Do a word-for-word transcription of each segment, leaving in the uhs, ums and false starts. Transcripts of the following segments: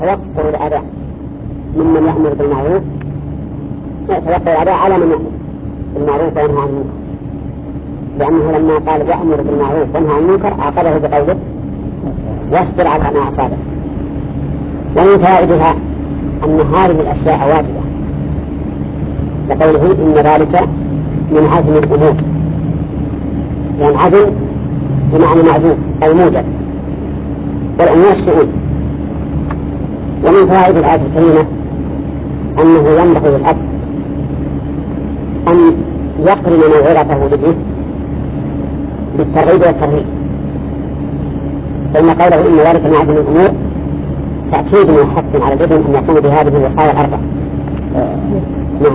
توقع الأداء ممن يأمر بالمعروف، توقع الأداء على من يأمر بالمعروف وينهى عن المنكر، لأنه لما قال يأمر بالمعروف وينهى عن المنكر عقبه بقوله واصبر على ما أصابك. ومن فائدها أن هذه الأشياء واجبة، لقوله إن ذلك من عزم الأمور، يعني عزم بمعنى معزوم أو موجب، والأمور الشؤون. ومن فوائد الآية الكريمة أنه ينبغي للأب أن يقرن موعظته لابنه بالترغيب والترهيب، فإن قوله إن ذلك من عزم الأمور تأكيد وحث على الابن أن يقوم بهذه الوصايا الأربع. نعم.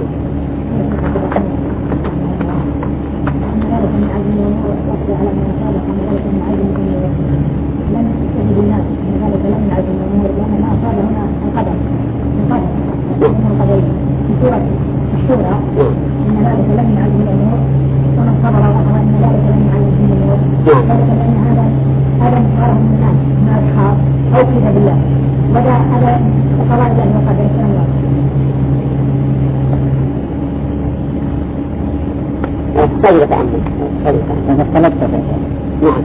لم يستفيد الناس من ذلك، لم يعزم الأمور لأن ما أصاب هنا القدر القدر من قبل في سورة الشورى إن ذلك لم يعزم الأمور، ومن صبر وغفر إن ذلك لم يعزم الأمور، ذلك لأن هذا هذا مصاره من الناس من الأصحاب أو كتاب الله، وذا هذا قضاء الله وقدر السلام الله. طيب تعمل طيب تعمل تلتفت. نعم.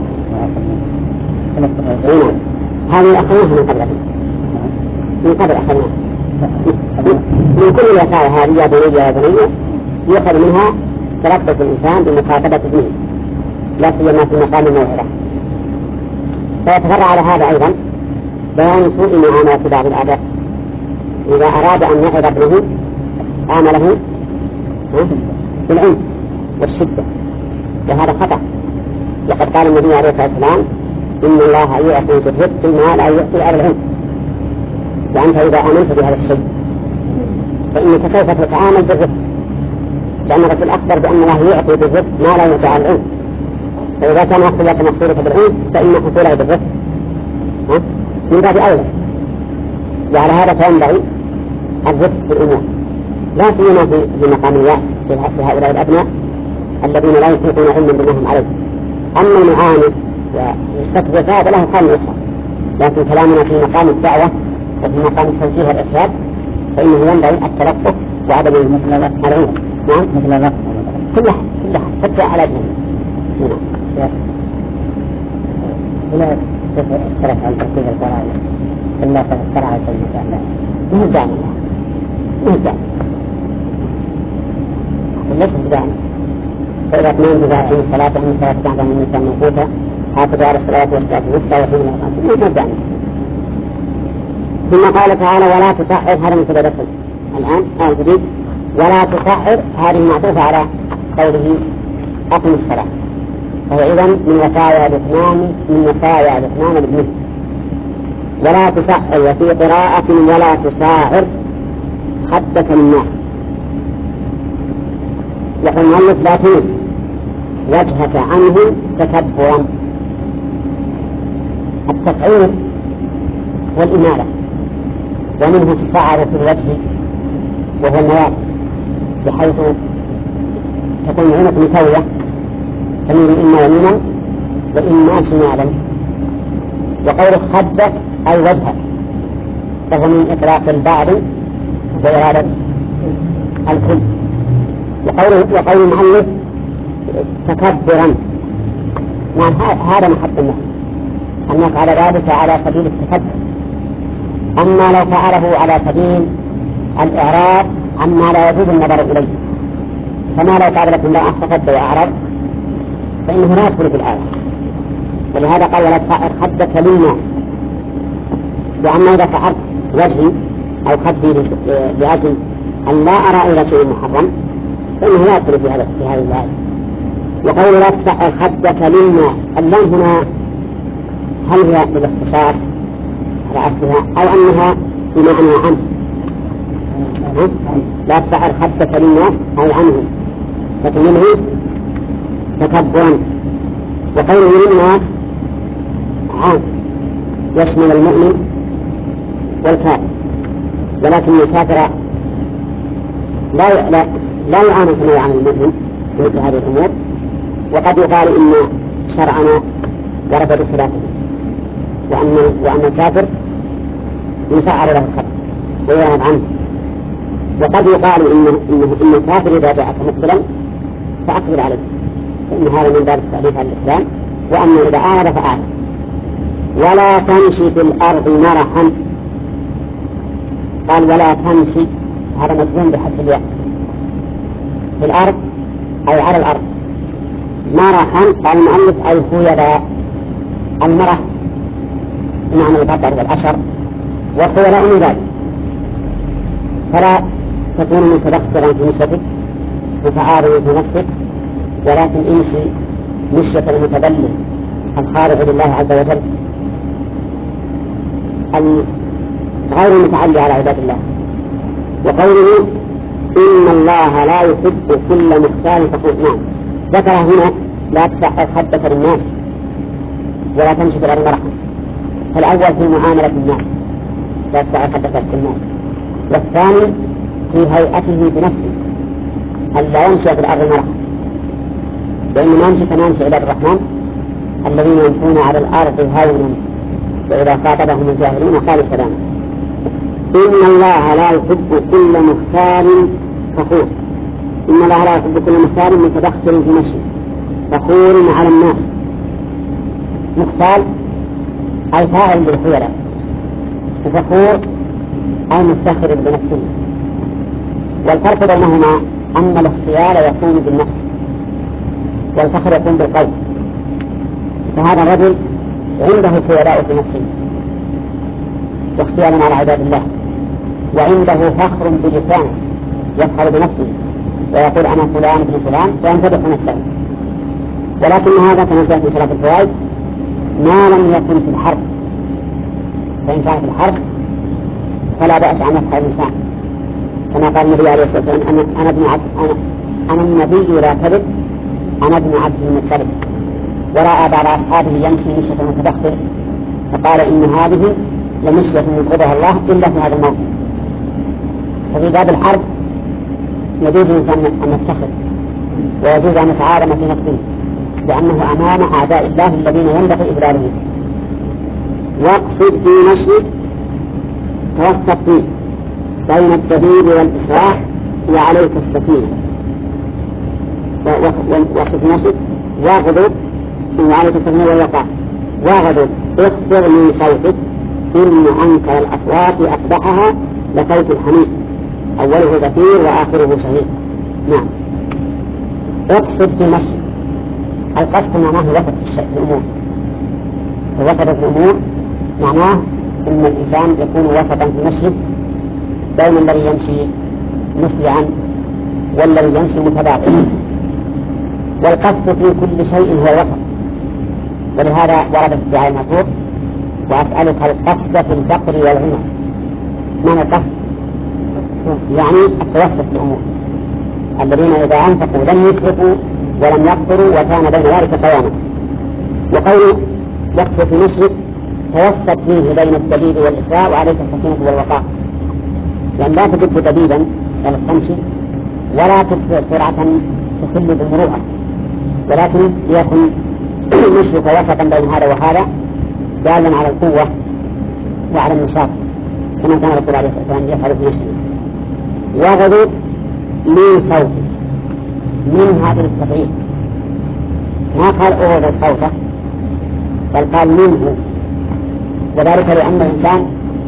نعم. هذه أخذناها من قبل من قبل أخذناها من كل الوصايا هذه يا بني يا بني يؤخذ منها تلطف الإنسان بمخاطبة ابنه، لا سيما في مقام الموعظة. فيتفرع على هذا أيضا بيان سوء معاملة بعض الآباء إذا أراد أن يعظ ابنه عامله بالعنف والشدة، وهذا خطأ. وقد قال النبي عليه الصلاة والسلام إن الله يعطي بالرفق ما لا يعطي على العنف، وأنت إذا آمنت بهذا الشيء فإنك سوف تتعامل بالرفق، لأن الرسول أخبر بأن الله يعطي بالرفق ما لا يعطي على العنف، فإذا كان حصولك محصولك بالعنف فإن حصوله بالرفق من باب أولى. وعلى هذا فينبغي الرفق في الأمور، لا سيما في مقام الوعي في هؤلاء الأبناء الذين لا يحيطون علما بما هم عليه. أما المعاند ويستكبر فهذا له حال أخرى، لكن كلامنا في مقام الدعوة وفي مقام التوجيه والإرشاد فإنه ينبغي التلطف وعدم العنف. نعم مثل هذا كلها كلها حتى على جنب. نعم. هنا اختلف عن ترتيب القرآن إلا قد اخترع سيدنا الله ما هو داعي ما هو داعي ليس بداعي. فإذا اثنين بذاتهم الصلاة وهم الصلاة بعد من الإنسان موقوتا حافظوا على الصلاة والصلاة والوسطى وحين الأقامة ما هو داعي. ثم قال تعالى ولا تصعر، هذا من تدرسل الآن آل جديد ولا تصعر، هذه معطوفة على قوله أقم الصلاة، فهو إذن من وصايا لقمان من وصايا لقمان لابنه. ولا تصعر، وفي قراءة ولا تصاعر خدك للناس. يقول المؤلف لا تمد وجهك عنه تكبرا. التصعير والإمالة، ومنه تصعر في الوجه وهو النواب، بحيث تكون عينك مسوية تميل إما يمينا وإما شمالا. وقول خدك أي وجهك فهو من إطلاق البعض وإرادة الكل. وقول وقول المؤلف تكبرا، نعم هذا محط النهي أن يفعل ذلك على سبيل التكبر. أما لو فعله على سبيل الإعراض عما لا يجوز النظر إليه، فما لو قال لكم لا أحتفظ وأعرض فإنه لا يدخل في الآية. ولهذا قال ولا تفعل خدك للناس، لأن إذا فعلت وجهي أو خدي لأجل أن لا أرى إلى شيء محرم فإنه لا يدخل في هذا في هذه الآية. وقول لا تفعل خدك للناس، اللام هنا هل هي بالاختصاص على أصلها أو أنها بمعنى عنه؟ لا تفعل خدك للناس أي عنه، لكن منه تكبرا. وقوله للناس عام يشمل المؤمن والكافر، ولكن الكافر لا لا لا يعامل كما يعامل المؤمن في مثل هذه الأمور. وقد يقال إن شرعنا ورد بخلافه، وأن وأن الكافر يسعر له الخبر ويرهب عنه. وقد يقال إن إن إن الكافر إذا جاءك مقبلا فأقبل عليه، فإن هذا من باب التأليف على الإسلام. وأما إذا أعرض فأعرض. ولا تمشي في الأرض مرحا، قال ولا تمشي، هذا مجزوم بحذف الياء، في الأرض أي على الأرض. مرحا قال المؤلف أي خيلاء. المرح بمعنى البطر والأشر، والخيلاء من ذلك، فلا تكون متبخرا في مشيتك متعارضا في نفسك، ولكن امشي مشية المتبلد الخارج لله عز وجل غير المتعلي على عباد الله. وقوله إن الله لا يحب كل مختال فخور، نعم ذكر هنا لا تسعر خدك للناس ولا تمشي في الأرض مرحا. فالأول في معاملة الناس لا تسعر خدك للناس، والثاني في هيئته بنفسه ألا يمشي في الأرض مرحا، لأن ما يمشي كما يمشي عباد الرحمن الذين يمشون على الأرض هونا وإذا خاطبهم الجاهلون قالوا سلاما. إن الله لا يحب كل مختال فخور، إن الله لا يحب كل مختال متدخل في مشي فخور على الناس. مختال أي فاعل بالخيرة، وفخور أي مفتخر بنفسه. والفرق بينهما أن الاختيار يكون بالنفس والفخر يكون بالقلب. فهذا الرجل عنده خيراء في نفسه واختيار على عباد الله، وعنده فخر بلسانه يفخر بنفسه ويقول أنا فلان ابن فلان وينتبه نفسه. ولكن هذا كما جاء في شرف الفوائد ما لم يكن في الحرب، فإن كان في الحرب فلا بأس أن يفخر الإنسان، كما قال النبي عليه الصلاة والسلام أنا, أنا, ابن عبد أنا, أنا النبي لا كذب، أنا ابن عبد المطلب. ورأى بعض أصحابه يمشي مشية متدخل فقال إن هذه لمشية يبغضها الله إلا في هذا الموطن. ففي باب الحرب يجوز الإنسان أن يفتخر ويجوز أن يتعاظم في نفسه لأنه أمام أعداء الله الذين ينبغي إذلالهم. واقصد في مشي توسط فيه بين الدليل والإسراع وعليك السكينة. واقصد في مشي واغضب وعليك السكينة والوقار. واغضب اخبر من صوتك إن أنكر الأصوات أقبحها لصوت الحميد أوله زفير وآخره شهيد. نعم. اقصد في مشي، القصد معناه وسط في الأمور، ووسط في الأمور معناه إن الإنسان يكون وسطا في مشيه بين الذي يمشي مسرعا والذي يمشي متباطئا. والقصد في كل شيء هو الوسط، ولهذا ورد في الدعاء المأثور وأسألك القصد في الفقر والغنى. معنى القصد يعني التوسط في الأمور، الذين إذا أنفقوا لم يسرفوا ولم يقتروا وكان بين ذلك قواما. وقوله يقصد في مشيك توسط فيه بين الدليل والإسراء وعليك السكينة والوقار، لأن لا تجد دليلا ولا تمشي ولا تسرع سرعة تخل بالمروءة، ولكن يكن مشيك وسطا بين هذا وهذا دالا على القوة وعلى النشاط كما كان الرسول عليه الصلاة والسلام يفعل في مشيه. وغضب من صوته، من هذه التبعيد ما قال أغضب صوته بل قال منه، وذلك لأن الإنسان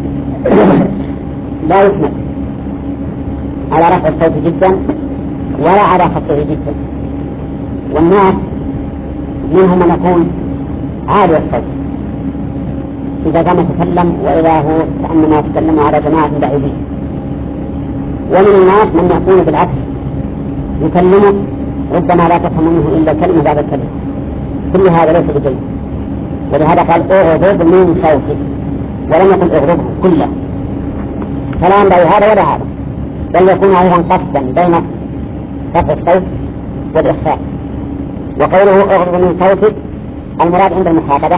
لا يثمر على رفع الصوت جدا ولا على خفضه جدا. والناس منهم من يكون عالي الصوت إذا كان يتكلم وإذا هو كأنما يتكلم على جماعة بعيدين، ومن الناس من يكون بالعكس يكلمه ربما لا تفهم منه إلا كلمة بعد الكلمة. كل هذا ليس بجيد، ولهذا قال اغضب من صوتك ولم يكن اغضبه كله، فلا ينبغي هذا ولا هذا، بل يكون أيضا قصدا بين رفع الصوت والإخفاء. وقوله اغضب من صوتك المراد عند المخاطبة،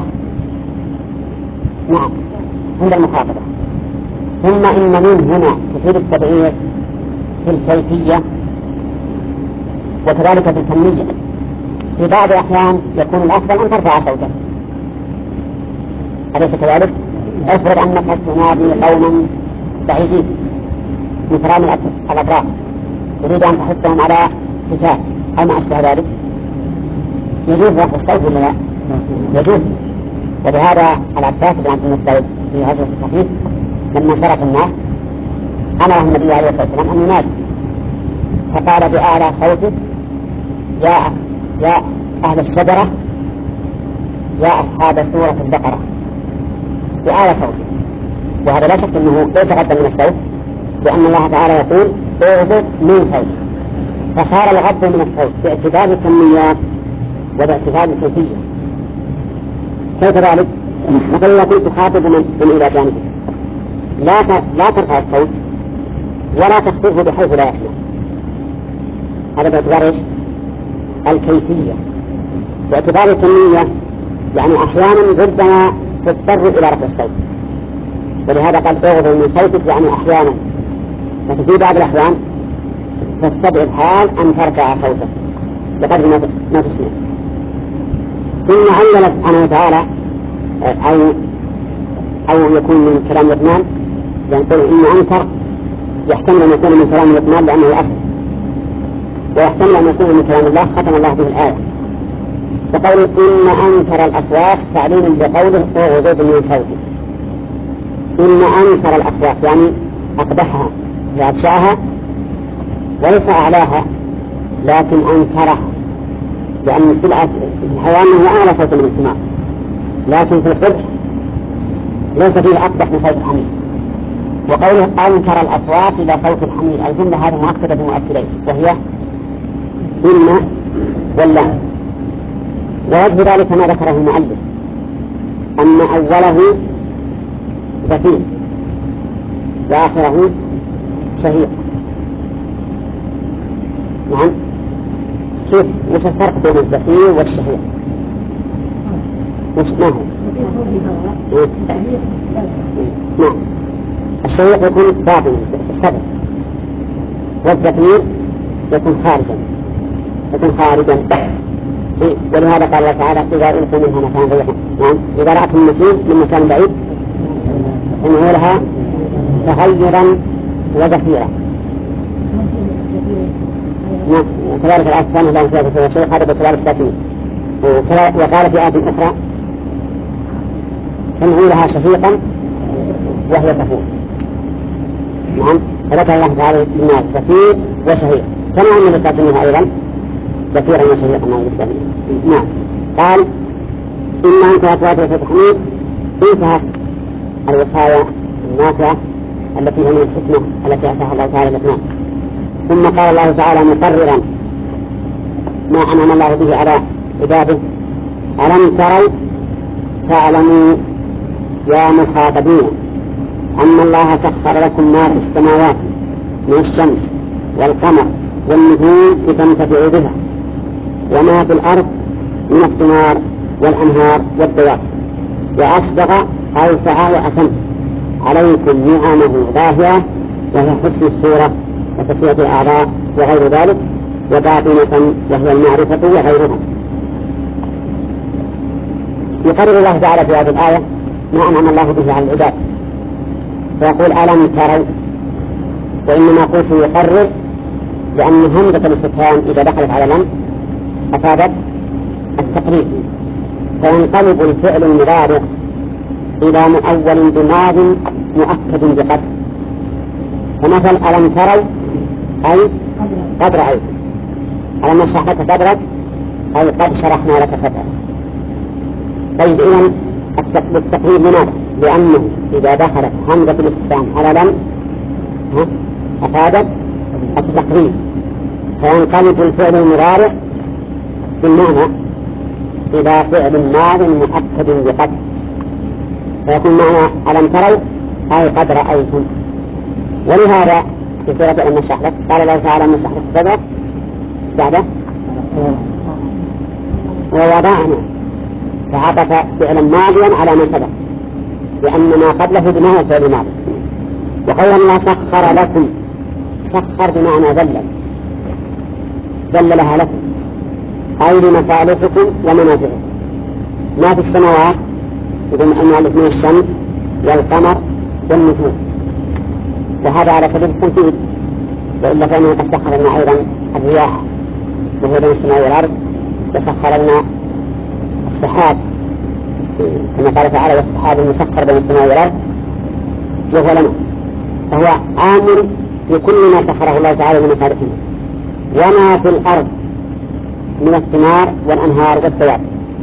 نعم عند المخاطبة. ثم إن من هنا تفيد التبعير في الكيفية وكذلك في الكمية. في بعض الأحيان يكون الأفضل أن ترفع صوتك، أليس كذلك؟ افرض أنك تنادي قوما بعيدين من كلام الأطراف تريد أن تحثهم على قتال أو ما أشبه ذلك، يجوز رفع الصوت ولا لا؟ يجوز. ولهذا العباس بن عبد المطلب في غزوة التحرير لما صرف الناس أمره النبي عليه الصلاة والسلام أن ينادي، فقال بأعلى صوته يا يا أهل الشجرة يا أصحاب سورة البقرة بأعلى صوته. وهذا لا شك أنه ليس غضا من الصوت، لأن الله تعالى يقول اغضب من صوت، فصار الغض من الصوت باعتبار الكميات وباعتبار الكيفية. كيف ذلك؟ مثلا إذا كنت تخاطب من إلى جانبك لا لا ترفع الصوت ولا تخفضه بحيث لا يسمع، هذا باعتبار ايش؟ الكيفية. باعتبار الكمية يعني أحيانا ربما تضطر إلى رفع الصوت، ولهذا قال اغضب من صوتك يعني أحيانا، لكن في بعض الأحيان تستدعي الحال أن ترفع صوتك بقدر ما تسمع. ثم علل سبحانه وتعالى أو أو يكون من كلام لقمان، يقول إن أنكر يحتمل أن يكون من كلام لقمان لأنه الأصل، ويحتمل أن يكون من كلام الله ختم الله به الآية. فقول إن أنكر الأصوات تعليل بقوله اغضب من صوتك. إن أنكر الأصوات يعني أقبحها وأبشعها وليس أعلاها، لكن أنكرها، لأن في الحيوان هو أعلى صوت من الحمار، لكن في القبح ليس فيه أقبح من صوت الحمير. وقوله أنكر الأصوات إلى صوت الحمير، الجملة هذه مؤكدة بمؤكدين وهي إن واللام. ووجه ذلك ما ذكره المؤلف أن أوله زفير وآخره شهيق. نعم، كيف وش الفرق بين الزفير والشهيق؟ وش ما هو؟ نعم، الشهيق يكون باطنا في الصدر، والزفير يكون خارجا يكون خارجا ولهذا قال الله تعالى إذا ألقوا منها مكان ضيقا. نعم، إذا رأت النسيم من مكان بعيد إنه لها تغيرا وزفيرا. نعم، كذلك الآية الثانية لا نسيت في الشيخ هذا بسؤال السفير. وقال في آية أخرى سمعوا لها شهيقا وهي تفور. نعم، فذكر الله تعالى للناس سفير وشهيق، كما أن للساكنين أيضا كثيرا وشهيقا ما يجب. نعم، قال إما أنت أصوات التحميد انتهت الوصايا النافعة التي هي من الحكمة التي أتاها الله تعالى لقمان. ثم قال الله تعالى مقررا ما أنعم الله به على عباده ألم تروا تعلموا يا مخاطبين أن الله سخر لكم ما في السماوات من الشمس والقمر والنجوم لتنتفعوا بها وما في الأرض من الثمار والأنهار والدواب وأسبغ أوسع وأتم عليكم نعمه ظاهرة وهي حسن الصورة وتسوية الأعضاء وغير ذلك وباطنة وهي المعرفة وغيرها. يقرر الله تعالى في هذه الآية ما أنعم الله به على العباد، فيقول ألم تروا، وإنما قلت يقرر لأن همزة الاستفهام إذا دخلت على لم أفادت التقرير، فينقلب الفعل المضارع إلى مؤول بماض مؤكد بقدر. فمثل ألم تروا أي قد رأيت، ألم نشرح لك صدرك أي قد شرحنا لك صدرك. طيب إذن التقرير لماذا؟ لأنه إذا دخلت همزة الاستفهام على لم أفادت التقرير، فينقلب الفعل المضارع بالمعنى إلى فعل ماض مؤكد بقدر، فيكون معنى ألم تروا أي قد رأيتم. ولهذا في سورة ألم نشرح لك قال الله تعالى ألم نشرح لك صدرك بعده ووضعنا، فعطف فعلا ماضيا على ما سبق لأن ما قبله بمعنى فعل ماضي. وقال الله سخر لكم، سخر بمعنى ذلل، ذللها لكم أي لمصالحكم ومنافعكم ما في السماوات إذن المؤلف من الشمس والقمر والنجوم، وهذا على سبيل التنفيذ، وإلا فإنه قد سخر لنا أيضا الرياح وهو بين السماء والأرض، وسخر لنا السحاب كما قال تعالى والسحاب المسخر بين السماء والأرض وهو لنا، فهو آمن بكل ما سخره الله تعالى من مصالحنا. وما في الأرض من الثمار والأنهار والثواب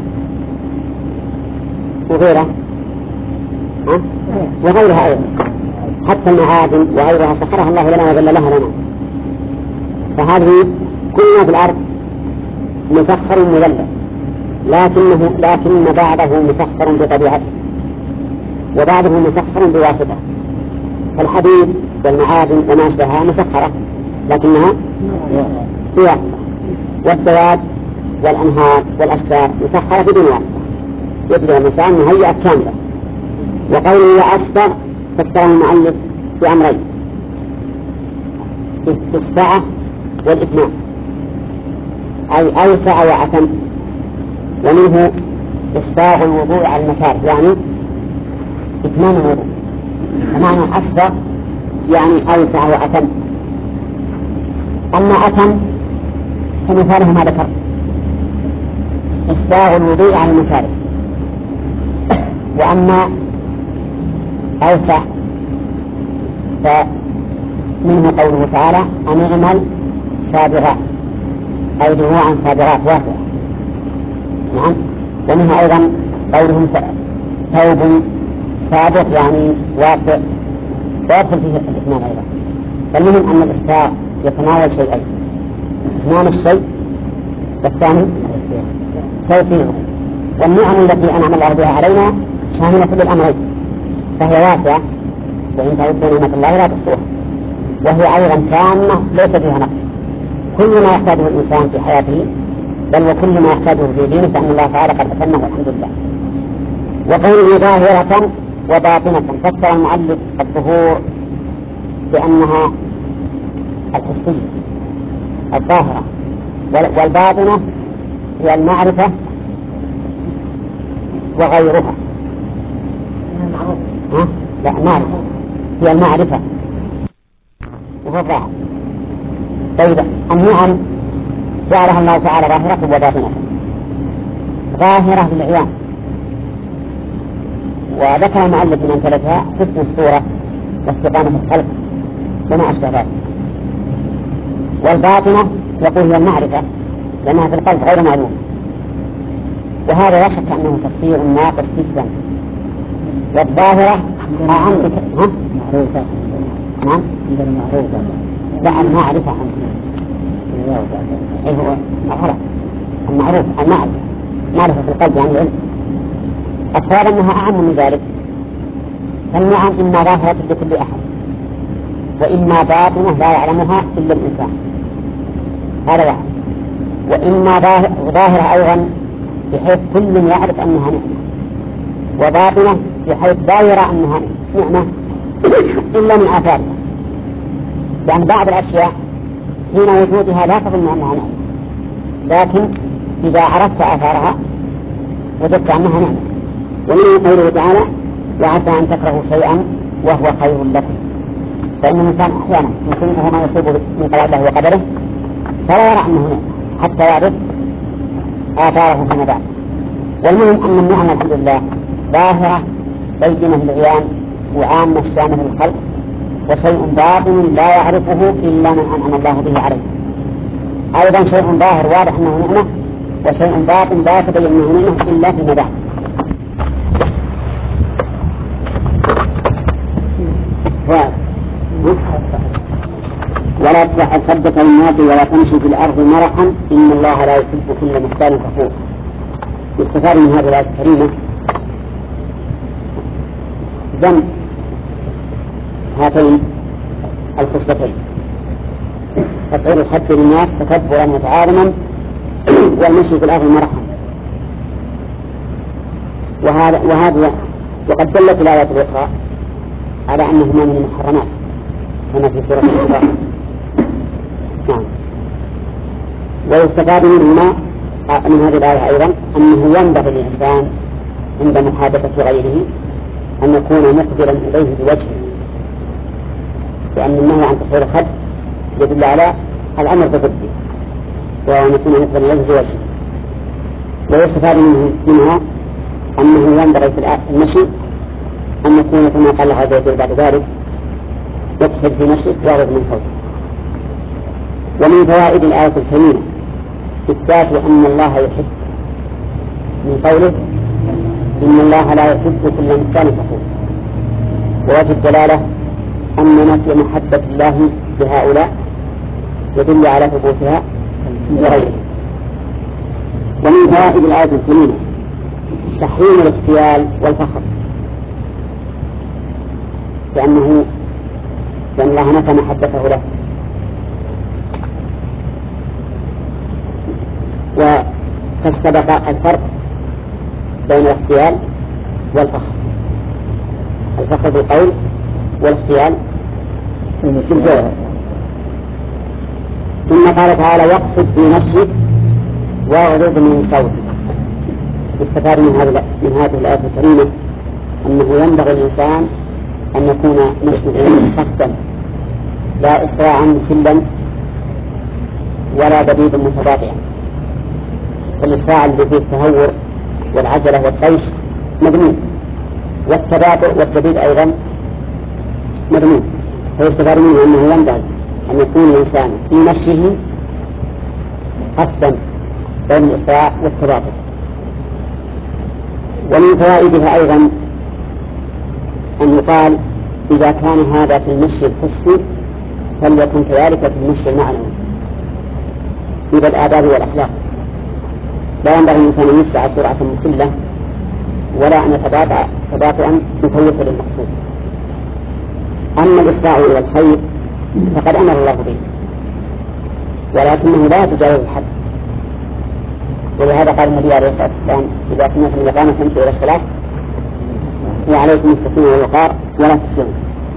وغيرها ها؟ وغيرها أيضا، حتى المعادن وغيرها سخرها الله لنا وذللها لنا. فهذه كل ما في الأرض مسخر مذلل، لكنه لكن بعضه مسخر بطبيعته وبعضه مسخر بواسطة، فالحديد والمعادن وما أشبهها مسخرة لكنها بواسطة، والدواب والأنهار والأشجار مسخرة بدون واسطة، يبدأ الإنسان مهيئة كاملة. وقوله وأسبغ فسره المؤلف بأمرين، بالسعة والإتمام، أي أوسع وأتم، ومنه إسباغ الوضوء على المكاره يعني إتمام الوضوء، ومعنى أسبغ يعني أوسع وأتم. أما أتم فمثاله ما ذكر إسباغ الوضوء على المكاره، وأما أوسع فمنه قوله تعالى أن اعمل سابغات أي دروعا سابغات واسعة. نعم. ومنه أيضا قولهم ثوب سابق يعني واسع ويدخل فيه الإثنان أيضا. فالمهم أن الإسباغ يتناول شيئين، إتمام الشيء والثاني توفيره. والنعم التي أنعم الله بها علينا شاملة للأمرين، فهي واسعة وإن تعدوا نعمة الله لا تحصوها، وهي أيضا تامة ليس فيها نقص، كل ما يحتاجه الإنسان في حياته بل وكل ما يحتاجه في دينه فإن الله تعالى قد أتمه الحمد لله. وقوله ظاهرة وباطنة فسر المؤلف الظهور بأنها الحسية الظاهرة، والباطنة هي المعرفة وغيرها. ها؟ لا معرفة هي المعرفة وهو الظاهر. طيب النعم جعلها الله تعالى ظاهرة وباطنة، ظاهرة بالعيان وذكر المؤلف من أمثلتها حسن الصورة واستقامة الخلق وما أشبه ذلك، والباطنة يقول هي المعرفة لأنها في القلب غير معلومة، وهذا لا شك أنه تفسير ناقص جدا. والظاهرة أعم ها؟ معروفة. نعم معروفة. لا المعرفة عندنا إيه هو غلط، المعروف المعرفة معرفة في القلب يعني العلم. الصواب أنها أعم من ذلك، فالنعم إما ظاهرة لكل أحد وإما باطنة لا يعلمها إلا الإنسان، هذا واحد. وإما ظاهرة أيضا بحيث كل يعرف أنها نعمة، وباطنة بحيث لا يرى أنها نعمة إلا من آثارها، لأن بعض الأشياء حين وجودها لا تظن أنها نعمة، لكن إذا عرفت آثارها وجدت أنها نعمة. ومن قوله تعالى وعسى أن تكرهوا شيئا وهو خير لكم، فإن الإنسان أحيانا يصيبه ما يصيب من قضاء الله وقدره فلا يرى أنه نعمة حتى يعرف آثاره فيما بعد. والمهم أن النعمة الحمد لله ظاهرة بينة بالعيان وعامة شاملة للخلق، وشيء باطن لا يعرفه إلا من أنعم الله به عليه. أيضا شيء ظاهر واضح أنه نعمة، وشيء باطن لا يتبين أنه نعمة إلا فيما بعد. ولا تصح خدك الناس ولا تمشي في الأرض مرحا إن الله لا يحب كل مختال فخور. يستفاد من هذه الآية الكريمة ذم هاتين الخصلتين، تصعير الحد للناس تكبرا وتعالما والمشي في الأرض مرحا. وهذا وهذا وقد دلت الآيات الأخرى على أنهما من المحرمات كما في سورة الإسراء. نعم. ويستفاد منهما من هذه الآية أيضا أنه ينبغي للإنسان عند محادثة غيره أن يكون مقبلا إليه بوجهه، لأن النهي عن تصوير الخد يدل على الأمر بضده، وأن يكون مقبلا إليه بوجهه. ويستفاد منها أنه ينبغي في المشي أن يكون كما قال الله عز وجل بعد ذلك يقصد في مشي يعرض من صوته. ومن فوائد الآية الكريمة إثبات أن الله يحب، من قوله إن الله لا يحب كل مختال فخور. ووجه الدلالة أن نفي محبة الله بهؤلاء يدل على ثبوتها بغيره. ومن فوائد الآية الكريمة تحريم الاغتيال والفخر، لأنه لأن الله نفى محبته له. وفسبق الفرق بين الاغتيال والفخر، الفخر بالقول والاغتيال بالجوهر. ثم قال تعالى يقصد في نفسه واغضض من صوته. يستفاد من هذه من هذه الآية الكريمة أنه ينبغي الإنسان أن يكون مشيئا قصدا، لا إسراعا كلا ولا بديدا متباطئا. فالإسراع الذي فيه التهور والعجلة والطيش مذموم، والتباطؤ والبديد أيضا مذموم. فيستفاد منه أنه ينبغي أن يكون الإنسان في مشيه قصدا بين الإسراع والتباطؤ. ومن فوائدها أيضا أن يقال إذا كان هذا في المشي الحسي فليكن كذلك في المشي المعنوي في الآداب والأخلاق. لا ينبغي الإنسان أن يسرع سرعة مخلة ولا أن يتباطأ تباطؤا مفوتا للمقصود. أما الإسراع إلى الخير فقد أمر الله به، ولكنه لا يتجاوز الحد. ولهذا قال النبي عليه الصلاة والسلام إذا سمعتم الإقامة فامشوا إلى الصلاة وعليكم السكينة والوقار ولا تسلموا.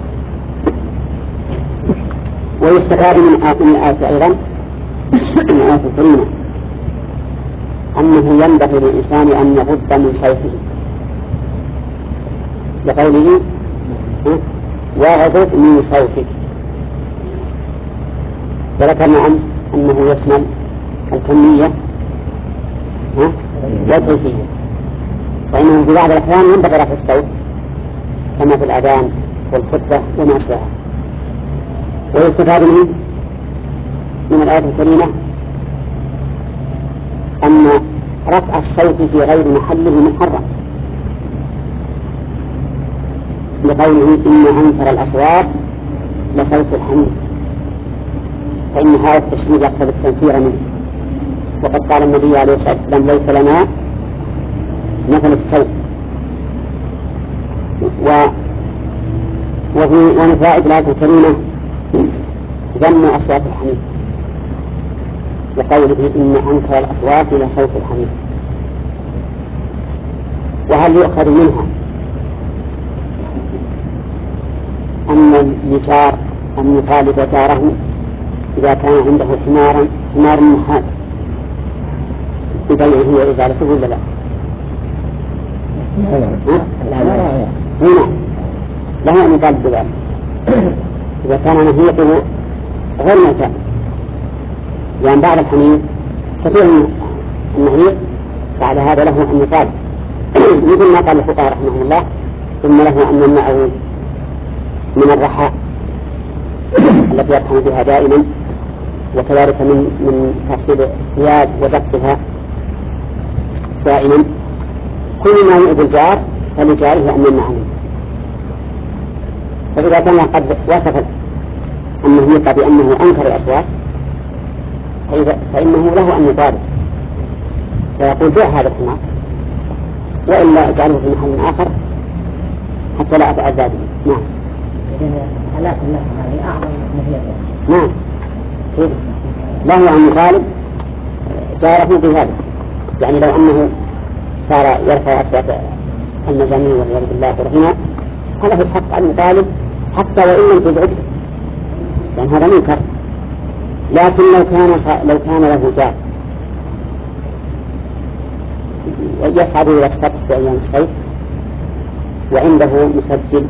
ويستفاد من الآية أيضا من الآية الكريمة أنه ينبغي للإنسان أن يغض من صوته، لقوله واغضض من صوته. وذكرنا أمس أنه يشمل الكمية والكيفية، فإنه في بعض الأحيان ينبغي رفع الصوت كما في الأذان والخطبة وما أشبهها. ويستفاد منه من الآية الكريمة أن رفع الصوت في غير محله محرم، لقوله إن أنكر الأصوات لصوت الحميد، فإن هذا التشبيه يقتضي التنفير منه. وقد قال النبي عليه الصلاة والسلام ليس لنا مثل الصوت. و وفي ومن فوائد الآية الكريمة ذم أصوات الحميد، وقوله إن أنكر الأصوات لصوت الحميد. وهل يؤخذ منها أن الجار أن يطالب جاره إذا كان عنده حمارا حمار نحات ببيعه وإزالته ولا لا؟ هنا له أن يطالب بذلك إذا كان نهيته غير مكان، لأن بعض الحمير كثير من النهير بعد هذا له أن يطالب مثل ما قال الفقهاء رحمه الله ثم له أن يمنعه من الرحى التي يرحم بها دائما، وكذلك من من تحصيل الثياب ودقها دائما. كل ما يؤذي الجار فلجاره أن يمنع عنه. فإذا كان قد وصف النهيق بأنه أنكر الأصوات فإنه له أن يطالب فيقول بيع هذا الحمار وإلا اجعله في محل آخر حتى لا أتأذى به. نعم. حالات النفس هذه أعظم نهيق. نعم. له أن يطالب جاره بهذا، يعني لو أنه صار يرفع أصوات المزامير والعياذ بالله والغناء هذا في الحق أن يطالب حتى وإن لم تزعجه، لأن هذا منكر. لكن لو كان لو كان له جار يصعد إلى السطح في أيام الصيف وعنده مسجل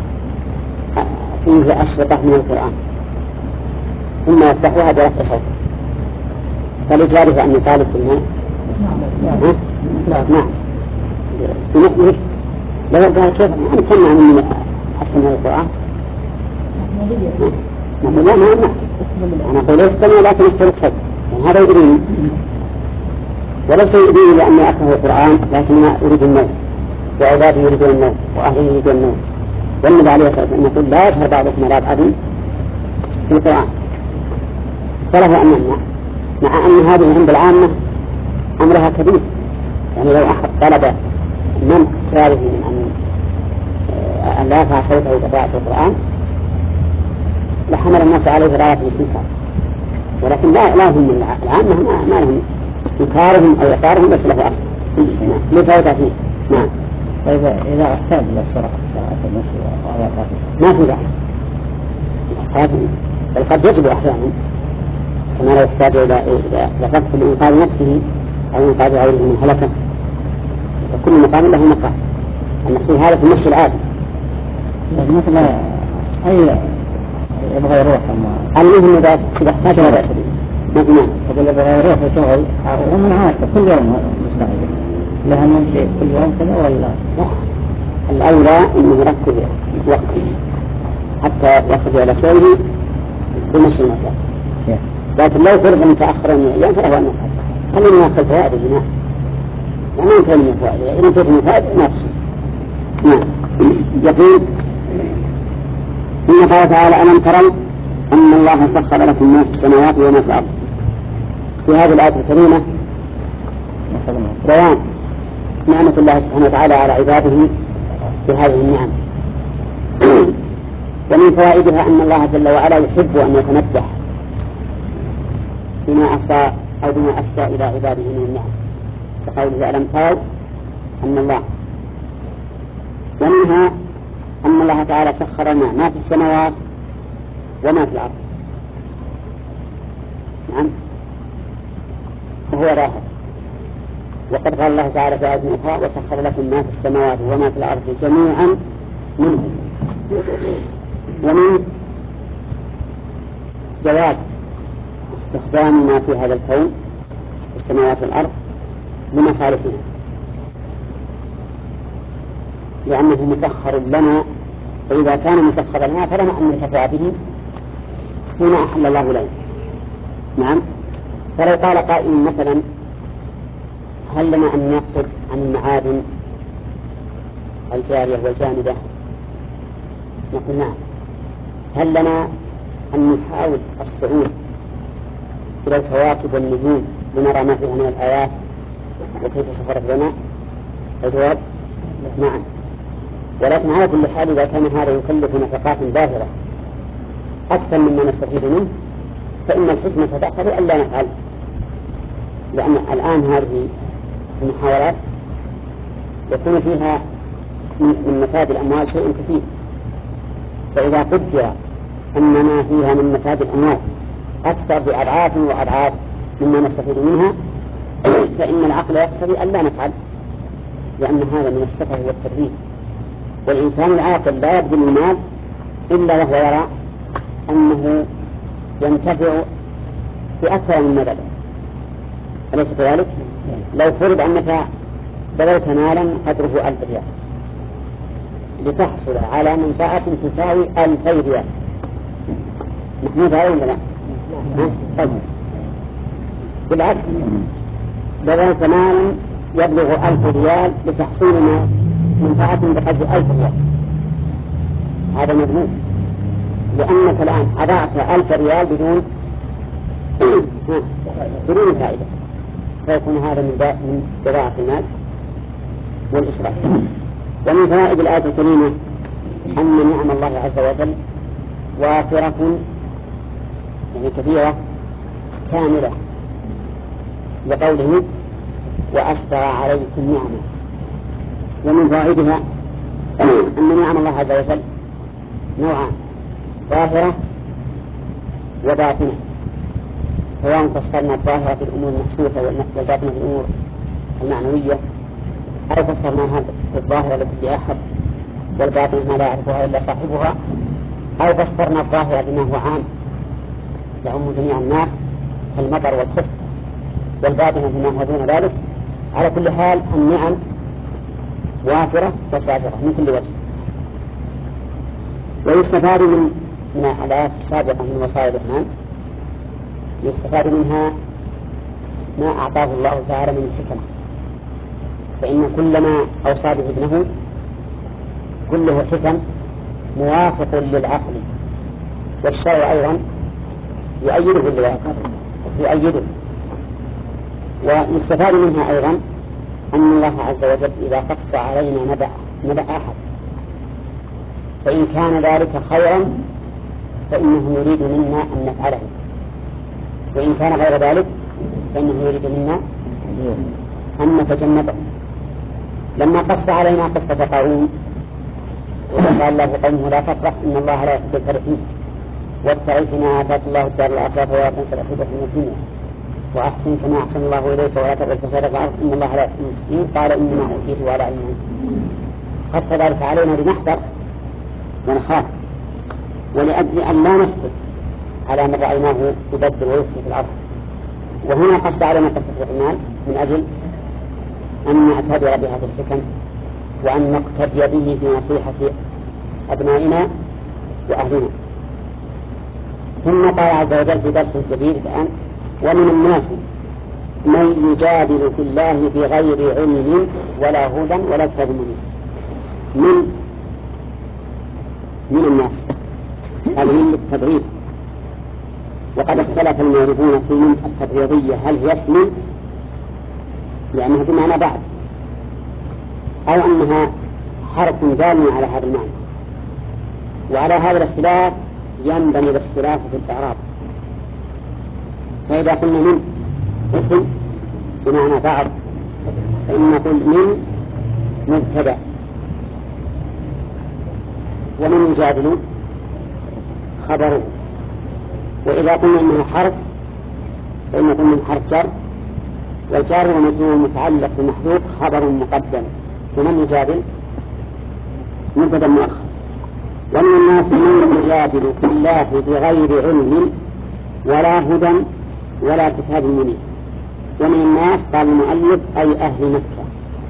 فيه أشرطة من القرآن ثم يفتحها برفع صوته، فلجاره أن يطالب بالماء؟ نعم. نعم. لو قال كيف نتمنع من حتى من القرآن؟ نقول لا ما أمنع، أنا أقول استمع لكن اختر الصوت، يعني هذا يدريني وليس يدريني لأني أكره القرآن، لكن أريد النوم وعبادي يريدون النوم وأهلي يريدون النوم. والنبي عليه الصلاة والسلام يقول لا يجهر بعضكم على بعض في القرآن، فله أن يمنع، مع أن هذه عند العامة أمرها كبير. يعني لو أحد طلب من إسراره من أن لا يرفع صوته بقراءة القرآن لحمل الناس عليه راية الاستنكار، ولكن لا لا هم العامة ما لهم إنكارهم أو إقرارهم بس له أصل لفوت فيه. نعم. فإذا إذا احتاج إلى الصراحة الصراحة ما في بأس، بل قد يجب أحيانا كما لو يحتاج إلى إلى رفض لإنقاذ نفسه أو إنقاذ غيره من هلكة، وكل مقام له مقام. المقصود هذا في النص العادي مثل أي يبغى يروح المهم إذا احتاج لا بأس به. نعم. يقول يبغى يروح يشتغل ومن عادة كل يوم مستعد لها نمشي كل يوم كذا ولا لا، الأولى أنه يركز وقته حتى يأخذ على شيء بنص المكان. لكن لو فرض متأخرا من الأيام فله أن يفعل. خلينا نأخذ فوائد الجماع وما ينتهي من الفوائد، إذا انتهت من الفوائد ناقص. نعم. يقول إن قال تعالى ألم تروا أن الله سخر لكم ما في السماوات وما في الأرض. في هذه الآية الكريمة بيان نعمة الله سبحانه وتعالى على عباده بهذه النعم. ومن فوائدها أن الله جل وعلا يحب أن يتمدح بما أفضى أو بما أسدى إلى عباده من النعم، كقوله ألم تروا أن الله. ومنها أن الله تعالى سخر لنا ما في السماوات وما في الأرض. نعم. وهو ظاهر. وقد قال الله تعالى في آية أخرى وسخر لكم ما في السماوات وما في الأرض جميعا منه. ومن جواز استخدام ما في هذا الكون في السماوات والأرض لمصالحنا، لأنه مسخر لنا، فإذا كان مسخرا لنا فلنا أن ننتفع به فيما أحل الله لنا. نعم. فلو قال قائل مثلا هل لنا أن نأخذ عن المعادن الجارية والجامدة؟ نقول نعم. هل لنا أن نحاول الصعود إلى الكواكب والنجوم لنرى ما فيها من الآيات وكيف سخرت لنا؟ الجواب نعم. ولكن على كل حال إذا كان هذا يكلف نفقات باهرة أكثر مما نستفيد منه فإن الحكمة تقتضي ألا نفعل، لأن الآن هذه المحاولات يكون فيها من نفاذ الأموال شيء كثير، فإذا قدر أن ما فيها من نفاذ الأموال أكثر بأضعاف وأضعاف مما نستفيد منها فإن العقل يقتضي ألا نفعل، لأن هذا من السفه والتدريب. والإنسان العاقل لا يبذل المال إلا وهو يرى أنه ينتفع بأكثر من مدد، أليس كذلك؟ لو فرض أنك بذلت مالا قدره ألف ريال لتحصل على منفعة تساوي ألفي ريال، محمود هذا ولا لا؟ طيب بالعكس بذلت مالا يبلغ ألف ريال لتحصيل منفعة بقدر ألف ريال، هذا مذموم، لأنك الآن أضعت ألف ريال بدون بدون فائدة، فيكون هذا من ضياع المال والإسراف. ومن فوائد الآية الكريمة أن نعم الله عز وجل وافرة يعني كثيرة كاملة، لقوله وأسبغ عليكم نعمة. ومن فوائدها أن نعم الله عز وجل نوعان، ظاهرة وباطنة، سواء فسرنا الظاهرة في الأمور المحسوسة والباطنة في الأمور المعنوية، أو فسرناها الظاهرة لكل أحد والباطنة ما لا يعرفها إلا صاحبها، أو فسرنا الظاهر بما هو عام يعم جميع الناس كالمطر والخسف، والباطنة بما هو دون ذلك. على كل حال النعم وافرة وسابرة من كل وجه. ويستفاد من من الآيات السابقة من وسائل الرحمن، يستفاد منها ما أعطاه الله تعالى من الحكمة، فإن كل ما أوصى به ابنه كله حكم موافق للعقل، والشرع أيضا يؤيده بالواقع يؤيده. ويستفاد منها أيضا أن الله عز وجل إذا قص علينا نبأ نبأ أحد فإن كان ذلك خيرا فإنه يريد منا أن نفعله، وإن كان غير ذلك فإنه يريد منا أن نتجنبه. لما قص علينا قصة قارون وقال الله قومه لا تفرح إن الله لا يحب الفرحين وابتغ فيما آتاك الله الدار الآخرة ولا تنس نصيبك من الدنيا وأحسن كما أحسن الله إليك ولا تبغ الفساد في الأرض إن الله لا يحب المفسدين. قال إنما أوتيته على علم. قص ذلك علينا لنحذر ونخاف، ولأجل أن لا نسكت على ما رأيناه يبدل ويفسد في الأرض. وهنا قص علينا قصة الرحمن من أجل أن نعتبر بهذه الحكم وأن نقتدي به في نصيحة أبنائنا وأهلنا. ثم قال عز وجل في درس جديد الآن: ومن الناس من يجادل في الله بغير علم ولا هدى ولا كتاب منير. من من الناس هذا من التبعيد، وقد اختلف الموردون في من التبعيضية هل يسمي لأنها بمعنى بعد أو أنها حرف دال على هذا المعنى. وعلى هذا الاختلاف ينبني الاختلاف في الإعراب. فإذا قلنا من اسم بمعنى بعض فإن نقول من مبتدأ، ومن يجادل خبره. وإذا قلنا إنه حرف فإن نقول من حرف جر، والجار والمجرور متعلق بمحذوف خبر مقدم، ومن يجادل مبتدأ مؤخر. ومن الناس من يجادل في الله بغير علم ولا هدى ولا كتاب منير. ومن الناس قال المؤلف أي أهل مكة،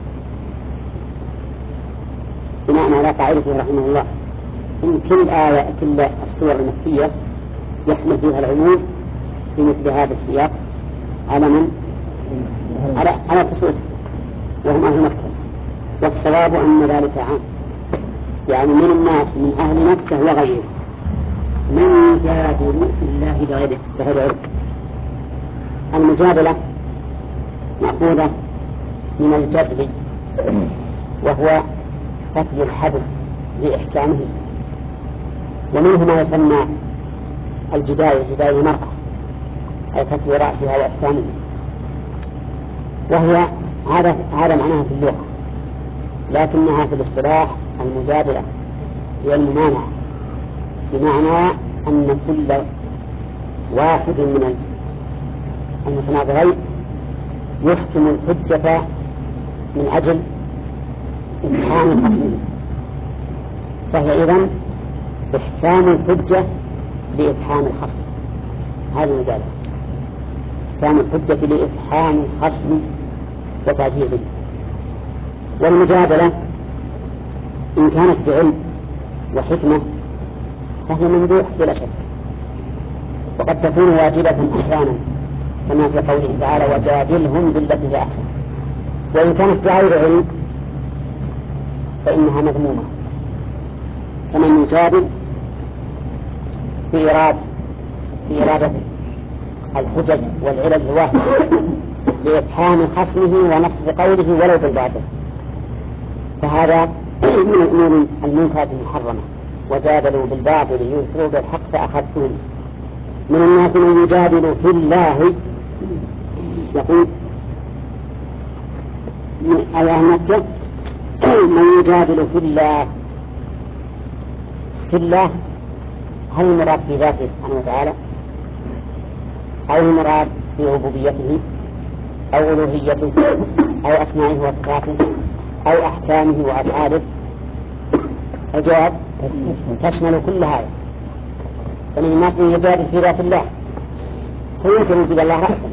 بناء على قاعدته رحمه الله إن كل آية كل السور المكية يحمل فيها العموم في مثل هذا السياق على من؟ على على الخصوص، وهم أهل مكة. والصواب أن ذلك عام، يعني من الناس من أهل مكة وغيره من يجادل في الله بغير علم. المجادلة مأخوذة من الجدل، وهو فتل الحبل لإحكامه، ومنه ما يسمى الجدال جدال المرأة أي فتل رأسها وإحكامه، وهي هذا هذا معناها في اللغة، لكنها في الاصطلاح المجادلة هي الممانعة، بمعنى أن كل واحد من المتناظرين يحكم الحجة من أجل إبحام خصمه، فهي إذن إحكام الحجة لإبحام الخصم. هذه المجادلة، إحكام الحجة لإبحام الخصم وتعجيزه. والمجادلة إن كانت بعلم وحكمة فهي ممدوح بلا شك، وقد تكون واجبة أحيانا كما في قوله تعالى وجادلهم بالتي هي أحسن. وإن كانت بغير علم فإنها مذمومة، كمن يجادل في إرادة في إرادة الحجج والعلل الواحدة لإبحام خصمه ونصب قوله ولو بالباطل، فهذا من الأمور المنكرة المحرمة. وجادلوا بالباطل ليدحضوا بالحق فأخذتهم. من الناس من يجادل في الله، يقول أيها مكة من يجادل في الله. في الله هل المراد في ذاته سبحانه وتعالى، أو المراد في ربوبيته أو ألوهيته أو أسمائه وصفاته أو أحكامه وأفعاله، الجواب تشمل كل هذا. فمن الناس من يجادل في ذات الله فيمكن أن يجد الله رأسا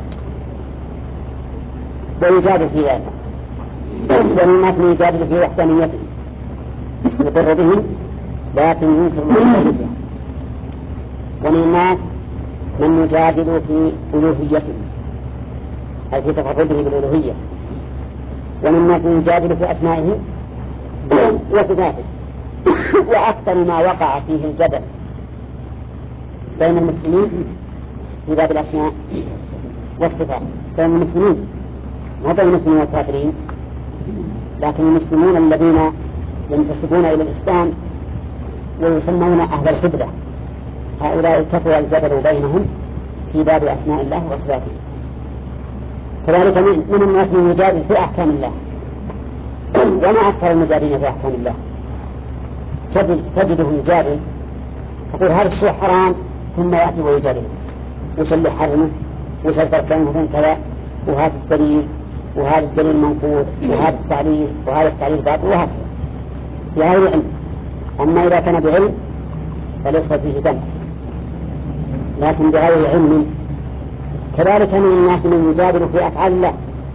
ويجادل في ذاته، ومن الناس من يجادل في وحدانيته يقر بهم لكن ينكر الوحدانية، ومن الناس من يجادل في ألوهيته أي في تفرده بالألوهية، ومن الناس من يجادل في أسمائه وصفاته. وأكثر ما وقع فيه الجدل بين المسلمين في باب الأسماء والصفات بين المسلمين، ما بين المسلمين والكافرين، لكن المسلمون الذين ينتسبون إلى الإسلام ويسمون أهل القبلة هؤلاء كثر الجدل بينهم في باب أسماء الله وصفاته. كذلك من الناس من يجادل في أحكام الله، وما أكثر المجادلين في أحكام الله تجده يجادل تقول هذا الشيء حرام ثم يأتي ويجادل وش اللي حرمه وش الفرق بينه كذا وهذا الدليل وهذا الدليل منقول وهذا التعليل وهذا التعليل باطل وهكذا بغير علم. أما إذا كان بعلم فليس فيه دم، لكن بغير علم. كذلك من الناس من يجادل في أفعال الله،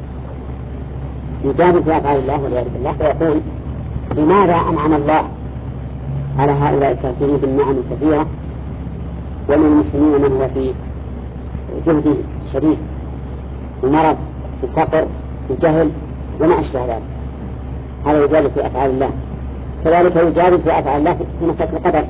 يجادل في أفعال الله والعياذ بالله ويقول لماذا أنعم الله على هؤلاء الكافرين بالنعم الكثيرة ومن المسلمين من هو في جهد شديد ومرض في الفقر في الجهل وما أشبه ذلك. هذا يجادل في أفعال الله. كذلك يجادل في أفعال الله في مسألة القدر،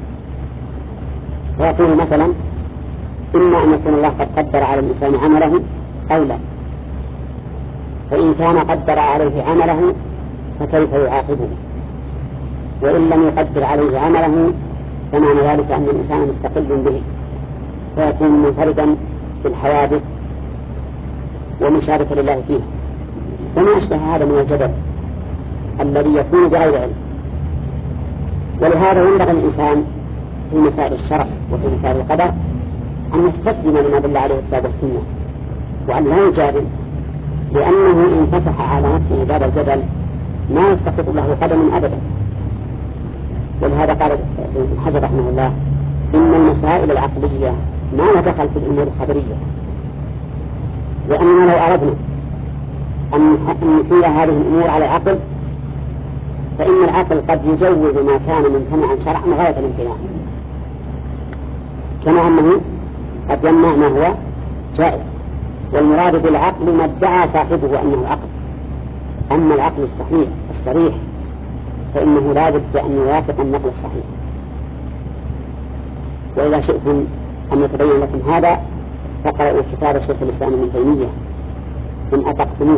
ويقول مثلا إما أن يكون الله قد قدر على الإنسان عمله أو لا، فإن كان قدر عليه عمله فكيف يعاقبه، وإن لم يقدر عليه عمله فمعنى ذلك أن الإنسان مستقل به فيكون منفردا في الحوادث ومشاركا لله فيه. وما أشبه هذا من الجدل الذي يكون بغير علم. ولهذا ينبغي الإنسان في مسائل الشرع وفي مسائل القدر أن يستسلم لما دل عليه الكتاب والسنة وأن لا يجادل، لأنه إن فتح على نفسه باب الجدل ما يستقط له قدم أبدا. ولهذا قال ابن حجر رحمه الله إن المسائل العقلية ما لها دخل في الأمور الخبرية، لأننا لو أردنا أن نحيل هذه الأمور على العقل فإن العقل قد يجوز ما كان ممتنعا شرعا غاية الامتناع، كما أنه قد يمنع ما هو جائز. والمراد بالعقل ما ادعى صاحبه أنه عقل. أما العقل الصحيح الصريح فإنه لا بد أن يوافق النقل الصحيح. وإذا شئتم أن يتبين لكم هذا فقرأوا كتاب شيخ الإسلام ابن تيمية إن أطقتموه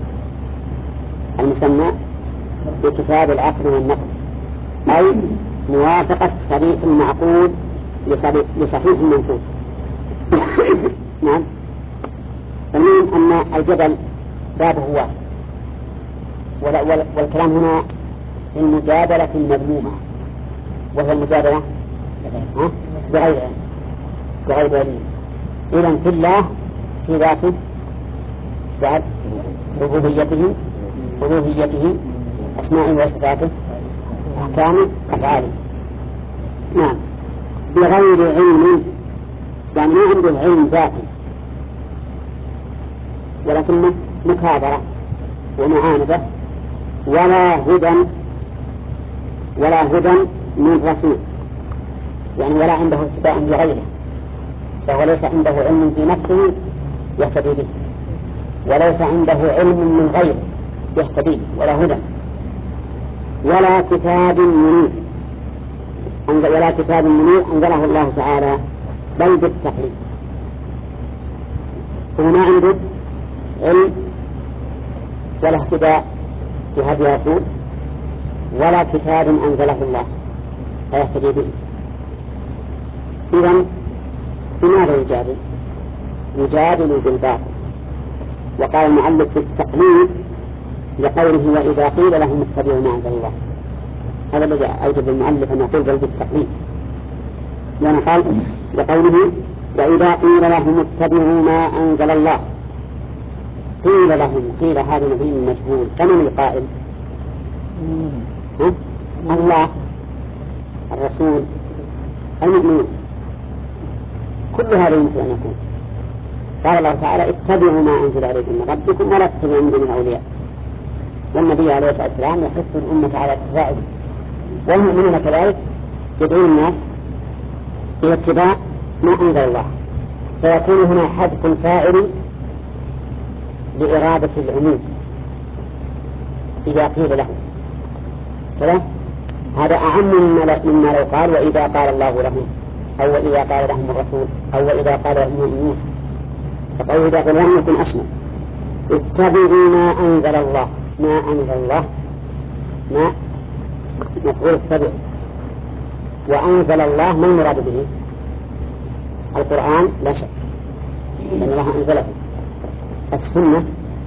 المسمى بكتاب العقل والنقل، أي موافقة صريح المعقول لصحيح المنقول. نعم. فمن أن الجدل بابه واسع، والكلام هنا المجادلة المذمومة، وهي المجادلة بغير علم بغير دليل. إذن في الله في ذاته بعد ربوبيته ألوهيته أسمائه وصفاته أحكامه أفعاله. نعم. بغير علم يعني ما عنده علم ذاتي ولكنه مكابرة ومعاندة ولا هدى ولا هدى من رسول، يعني ولا عنده اتباع بغيره، فهو ليس عنده علم في نفسه يهتدي به، وليس عنده علم من غيره يهتدي ولا هدى ولا كتاب منير ولا كتاب منير أنزله الله تعالى بل بالتقليد. هو ما عنده علم ولا اهتداء بهدي رسول ولا كتاب أنزله الله فيهتدي به. إذن بماذا يجادل؟ يجادل بالباطل. وقال المؤلف بالتقليد لقوله وإذا قيل لهم اتبعوا ما أنزل الله، هذا الذي أوجب المؤلف أن يقول بل بالتقليد، لأن قال لقوله وإذا قيل لهم اتبعوا ما أنزل الله. قيل لهم، قيل هذا نبي مجهول، فمن القائل؟ الله. الرسول المؤمنون، كل هذا يمكن أن يكون. قال الله تعالى اتبعوا ما أنزل عليكم من ربكم ولا تتبعوا من دون أولياء، والنبي عليه الصلاة والسلام يحث الأمة على اتباعه، والمؤمنون كذلك يدعون الناس إلى اتباع ما أنزل الله، فيكون هنا حذف الفاعل لإرادة العموم إذا قيل له كذا. هذا أعم مما لو قال وإذا قال الله لهم، أو إذا قال لهم الرسول، أو إذا قال لهم المؤمنون. فقوله إذا قال لهم يكون أشمل. اتبعوا ما أنزل الله، ما أنزل الله ما مفعول اتبع، وأنزل الله ما المراد به؟ القرآن لا شك لأن الله أنزله. السنة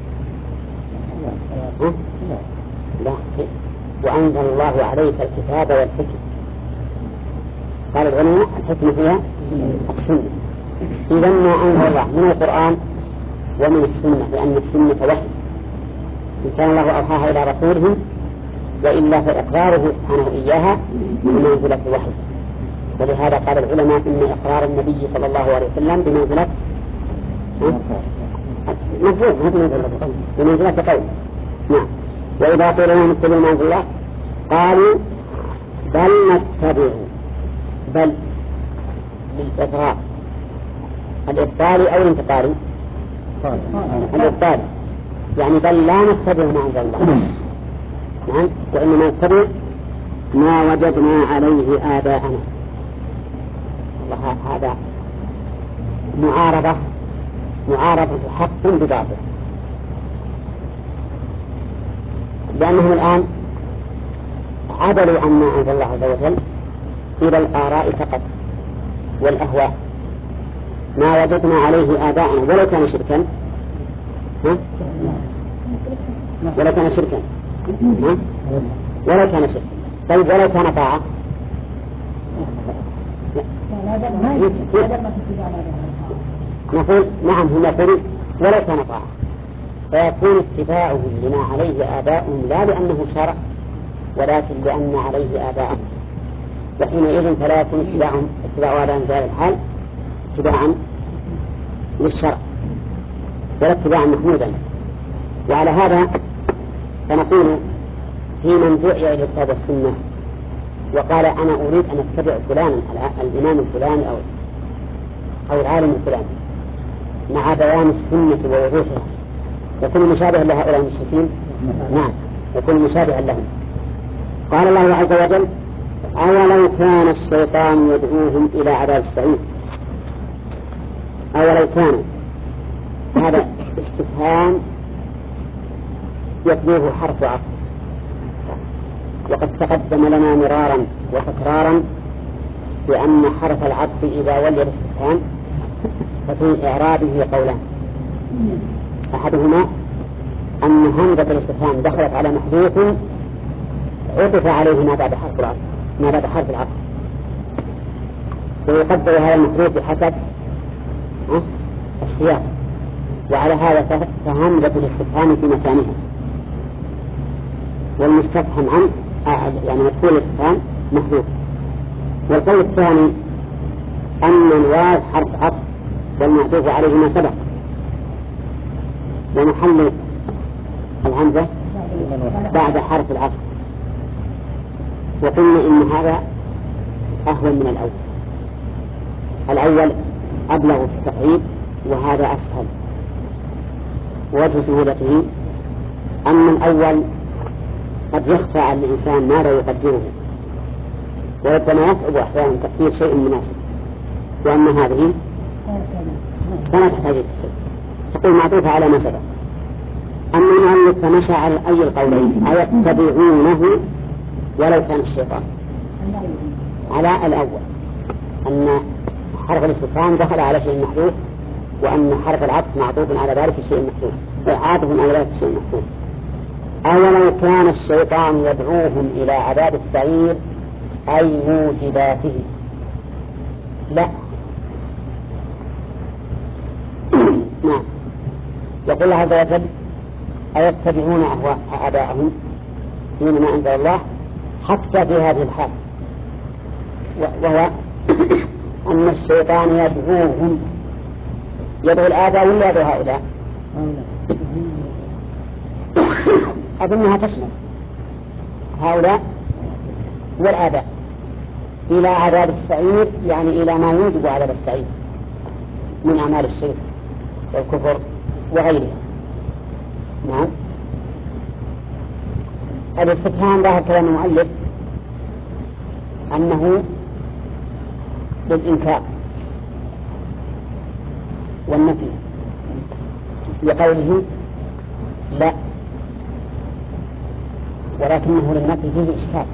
ها؟ لا، وأنزل الله عليك الكتاب والحكمة. قال العلماء الحكمة فيها السنة. إذا ما أنزل الله من القرآن ومن السنة، لأن السنة وحي إن كان الله أوحاها إلى رسوله، وإلا فإقراره سبحانه إياها بمنزلة الوحي. ولهذا قال العلماء إن إقرار النبي صلى الله عليه وسلم بمنزلة مفهوم بمنزلة قول. نعم. وإذا قيل لهم اتبعوا ما أنزل الله قالوا بل نتبع، بل للإقرار الإبطال أو الانتقال؟ الإبطال، يعني بل لا نتبع ما أنزل الله. نعم. وإنما نتبع ما وجدنا عليه آباءنا. هذا معارضة معارضة حق بباطل، لأنهم الآن عدلوا عما أنزل الله عز وجل إلى الآراء فقط والأهواء. ما وجدنا عليه آباءنا ولو كان شركا، ها؟ ولو كان شركا، ها؟ ولو كان شركا. طيب ولو كان طاعة؟ نقول نعم، هم يقولون ولو كان طاعة، فيكون اتباعه لما عليه آباؤهم لا لأنه شرع ولكن لأن عليه آباءهم، وحينئذ فلا يكون اتباعهم اتباع آباءهم في هذا الحال اتباعا للشرع ولا اتباعا محمودا. وعلى هذا فنقول في من دعي إلى الكتاب والسنة وقال أنا أريد أن أتبع فلانا الإمام الفلاني أو أو العالم الفلاني مع بيان السنة ووضوحها، يكون مشابها لهؤلاء المشركين؟ نعم، يكون مشابها لهم. قال الله عز وجل أولو كان الشيطان يدعوهم إلى عذاب السعير. أولو كانوا، هذا استفهام يتلوه حرف عطف، وقد تقدم لنا مرارا وتكرارا بأن حرف العطف إذا ولي الاستفهام ففي إعرابه قولان. أحدهما أن همزة الاستفهام دخلت على محذوف عطف عليه ما بعد حرف العطف ما بعد حرف العطف، ويقدر هذا المحذوف بحسب السياق، وعلى هذا فهمزة الاستفهام في مكانها، والمستفهم عنه يعني مدخول الاستفهام محذوف. والقول الثاني أن الواو حرف عطف والمعطوف عليه ما سبق، ومحل الهمزة بعد حرف العطف، وقلنا إن هذا أهون من الأول. الأول أبلغ في التقعيد وهذا أسهل. ووجه سهولته أن الأول قد يخفى على الإنسان ما لا يقدره، وربما يصعب أحيانا تقدير شيء مناسب، وأن هذه فلا تحتاج إلى شيء، تقول معطوفة على ما سبق. أما المؤلف فمشى على أي القولين أيتبعونه ولو كان الشيطان، على الأول أن حرف الاستفهام دخل على شيء محذوف، وأن حرف العطف معطوف على ذلك شيء محذوف، عاطف على ذلك شيء محذوف. أولو كان الشيطان يدعوهم إلى عذاب السعير أي موجباته، لا. نعم. يقول الله عز وجل أيتبعون أهواء آباءهم دون ما أنزل الله حتى في هذه الحال، وهو أن الشيطان يدعوهم، يدعو الآباء ولا يدعو هؤلاء؟ أظنها تشمل هؤلاء والآباء إلى عذاب السعير، يعني إلى ما يوجب عذاب السعير من أعمال الشرك والكفر وغيرها. نعم. الاستفهام ظاهر كلام المؤلف أنه للإنكار والنفي، لقوله لا، ولكنه للنفي فيه إشكال،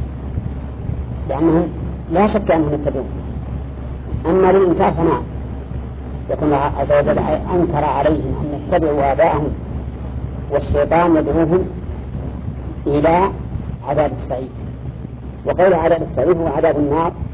لأنهم لا شك أنهم يتبعون. أما للإنكار فنعم، يكون الله عز وجل أنكر عليهم أن يتبعوا آباءهم، والشيطان يدعوهم إلى عذاب السعير. وقول عذاب السعير هو عذاب النار